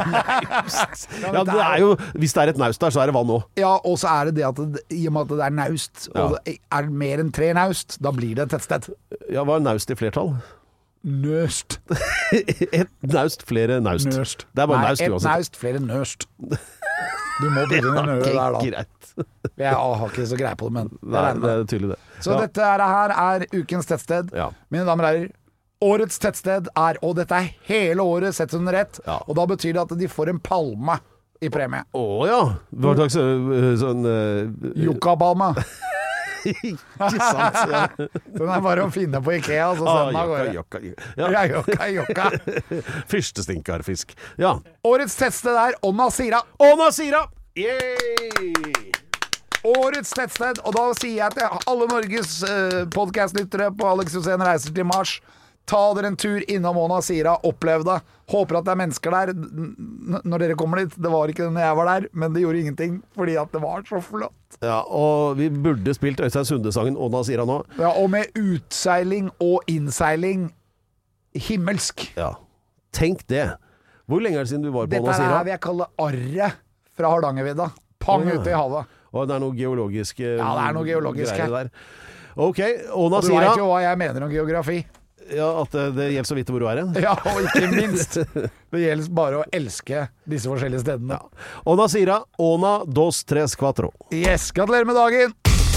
Speaker 5: naust? Ja, det er jo, hvis det er et naust der, så er det vann også.
Speaker 6: Ja, og så er det det at det, i og med at det er naust, ja. og det er mer enn tre naust, da blir det et tettsted.
Speaker 5: Ja, hva er naust i flertall?
Speaker 6: Nøst.
Speaker 5: Et naust, flere naust.
Speaker 6: Nøst.
Speaker 5: Det er bare
Speaker 6: Nei,
Speaker 5: naust.
Speaker 6: Et
Speaker 5: uansett.
Speaker 6: naust, flere nøst. Du må putte inn en nø
Speaker 5: okay,
Speaker 6: der da.
Speaker 5: Greit.
Speaker 6: Jeg har ikke så greie på det, men det,
Speaker 5: Nei, det er tydelig det.
Speaker 6: Så ja. dette her er ukens tettsted.
Speaker 5: Ja.
Speaker 6: Mine damer og herrer, årets tettsted er, og dette er hele året sett under ett, ja. og da betyr det at de får en palme i premie.
Speaker 5: Å ja. Hva slags uh, sånn uh,
Speaker 6: Yucca-palme.
Speaker 5: Ikke sant, ja.
Speaker 6: Den er bare å finne på Ikea, og så
Speaker 5: Ah,
Speaker 6: sende den av gårde.
Speaker 5: jokka, jokka. Ja.
Speaker 6: Ja, jokka, jokka.
Speaker 5: Fyrstestinkarfisk. Ja.
Speaker 6: Årets tettsted er Onna Sira.
Speaker 5: Åna Sira! Yay!
Speaker 6: Årets tettsted, og da sier jeg til alle Norges uh, podcastlyttere på Alex Rosén reiser til Mars, ta dere en tur innom Åna Sira, opplev det. Håper at det er mennesker der n- når dere kommer dit. Det var ikke det når jeg var der, men det gjorde ingenting, fordi at det var så flott.
Speaker 5: Ja, og vi burde spilt Øystein Sunde-sangen Åna Sira nå.
Speaker 6: Ja, og med utseiling og innseiling himmelsk.
Speaker 5: Ja, tenk det. Hvor lenge er det siden du var på Åna
Speaker 6: Dette
Speaker 5: Sira?
Speaker 6: er vil jeg kalle arret fra Hardangervidda. Pang
Speaker 5: Å, ja.
Speaker 6: ute i havet.
Speaker 5: Og det er noe geologisk eh,
Speaker 6: Ja, det er noe geologisk
Speaker 5: greier
Speaker 6: her.
Speaker 5: der. Ok, Åna
Speaker 6: Og du
Speaker 5: Sira.
Speaker 6: vet jo hva jeg mener om geografi.
Speaker 5: Ja, at det, det gjelder så vidt hvor du er hen.
Speaker 6: Ja, og ikke minst. Det gjelder bare å elske disse forskjellige stedene.
Speaker 5: Åna Sira, Åna dos tres cuatro.
Speaker 6: Yes, gratulerer med dagen!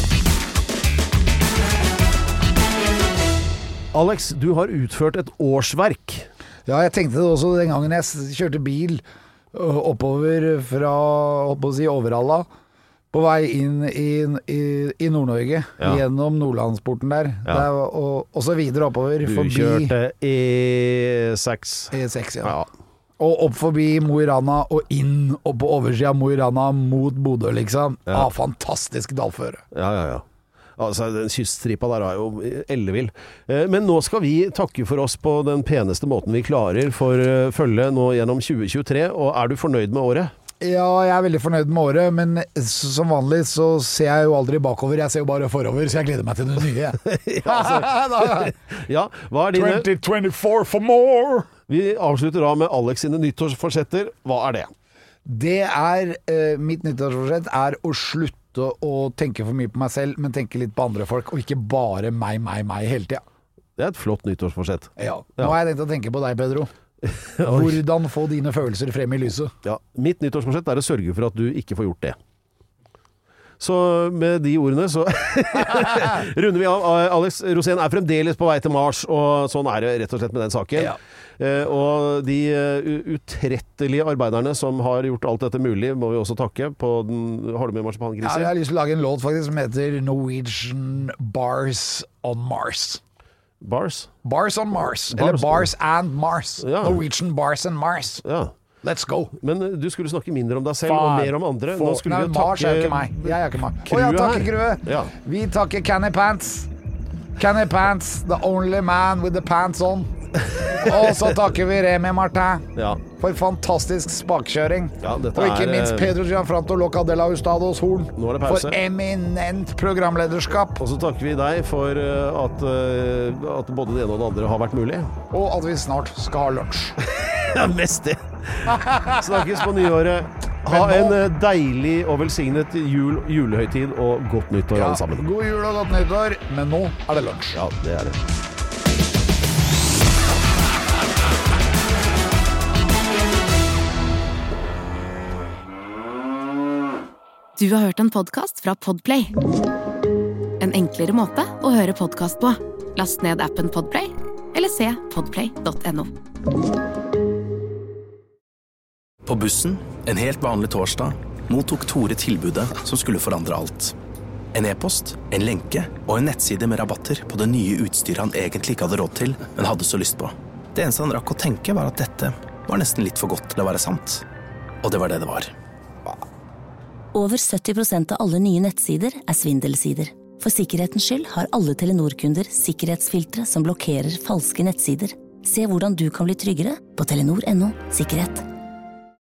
Speaker 5: Alex, du har utført et årsverk.
Speaker 6: Ja, jeg tenkte det også den gangen jeg s- kjørte bil ø, oppover fra, holdt på å si, Overhalla. På vei inn i, i, i Nord-Norge,
Speaker 5: Ja.
Speaker 6: gjennom Nordlandsporten der,
Speaker 5: Ja.
Speaker 6: der og, og så videre oppover,
Speaker 5: Du
Speaker 6: forbi
Speaker 5: kjørte E seks.
Speaker 6: E seks, ja.
Speaker 5: Ja.
Speaker 6: Og opp forbi Mo i Rana og inn og på oversida av Mo i Rana mot Bodø, liksom.
Speaker 5: Ja.
Speaker 6: Ah, fantastisk dalføre.
Speaker 5: Ja, ja, ja. Altså, den kyststripa der er jo ellevill. Eh, Men nå skal vi takke for oss på den peneste måten vi klarer for eh, følge nå gjennom tjue tjuetre. Og er du fornøyd med året?
Speaker 6: Ja, jeg er veldig fornøyd med året, men s- som vanlig så ser jeg jo aldri bakover, jeg ser jo bare forover, så jeg gleder meg til det nye.
Speaker 5: Ja, hva er dine?
Speaker 2: twenty twenty-four for more!
Speaker 5: Vi avslutter da med Alex sine nyttårsforsetter. Hva er det?
Speaker 6: Det er, eh, mitt nyttårsforsett er å slutte å tenke for mye på meg selv, men tenke litt på andre folk, og ikke bare meg, meg, meg hele tida.
Speaker 5: Det er et flott nyttårsforsett.
Speaker 6: Ja. Nå har jeg tenkt å tenke på deg, Pedro. Hvordan få dine følelser frem i lyset.
Speaker 5: Ja, mitt nyttårsforsett er å sørge for at du ikke får gjort det. Så med de ordene så runder vi av. Alex Rosén er fremdeles på vei til Mars, og sånn er det rett og slett med den saken.
Speaker 6: Ja.
Speaker 5: Eh, og de uh, utrettelige arbeiderne som har gjort alt dette mulig, må vi også takke på den. Har du med
Speaker 6: Ja,
Speaker 5: marsipangriser?
Speaker 6: jeg har lyst til å lage en låt faktisk som heter Norwegian Bars on Mars.
Speaker 5: Bars?
Speaker 6: Bars on Mars.
Speaker 5: Bars.
Speaker 6: Eller Bars and Mars.
Speaker 5: Ja.
Speaker 6: Norwegian Bars and Mars.
Speaker 5: Ja.
Speaker 6: Let's go.
Speaker 5: Men uh, du skulle snakke mindre om deg selv
Speaker 6: Faen.
Speaker 5: og mer om andre. Nå
Speaker 6: Få-
Speaker 5: skulle
Speaker 6: Nei,
Speaker 5: vi jo
Speaker 6: Mars
Speaker 5: takke
Speaker 6: er ikke meg. Jeg er ikke meg. Å ja,
Speaker 5: crewet
Speaker 6: takke
Speaker 5: her.
Speaker 6: crewet.
Speaker 5: Ja.
Speaker 6: Vi takker Canny Pants. Canny Pants, the only man with the pants on. Og så takker vi Remi Martin
Speaker 5: Ja.
Speaker 6: for fantastisk spakkjøring.
Speaker 5: Ja, dette
Speaker 6: Og ikke
Speaker 5: er,
Speaker 6: minst
Speaker 5: eh,
Speaker 6: Pedro Gianfranto Loca de la Hustados Horn
Speaker 5: Nå er det pause.
Speaker 6: for eminent programlederskap.
Speaker 5: Og så takker vi deg for uh, at, uh, at både det ene og det andre har vært mulig.
Speaker 6: Og at vi snart skal ha lunsj.
Speaker 5: Ja, mest det. Snakkes på nyåret. Ha en uh, deilig og velsignet jul, julehøytid og godt nyttår
Speaker 6: Ja,
Speaker 5: alle sammen.
Speaker 6: god jul og godt nyttår, men nå er det lunsj.
Speaker 5: Ja, det er det.
Speaker 4: Du har hørt en podcast fra Podplay. En enklere måte å høre podcast på. Last ned appen Podplay, eller se podplay punktum no.
Speaker 10: På bussen, en helt vanlig torsdag, mottok Tore tilbudet som skulle forandre alt. En e-post, en lenke og en nettside med rabatter på det nye utstyret han egentlig ikke hadde råd til, men hadde så lyst på. Det eneste han rakk å tenke var at dette var nesten litt for godt til å være sant. Og det var det det var.
Speaker 11: Over sytti prosent av alle nye nettsider er svindelsider. For sikkerhetens skyld har alle Telenor-kunder sikkerhetsfiltre som blokkerer falske nettsider. Se hvordan du kan bli tryggere på telenor punktum no sikkerhet.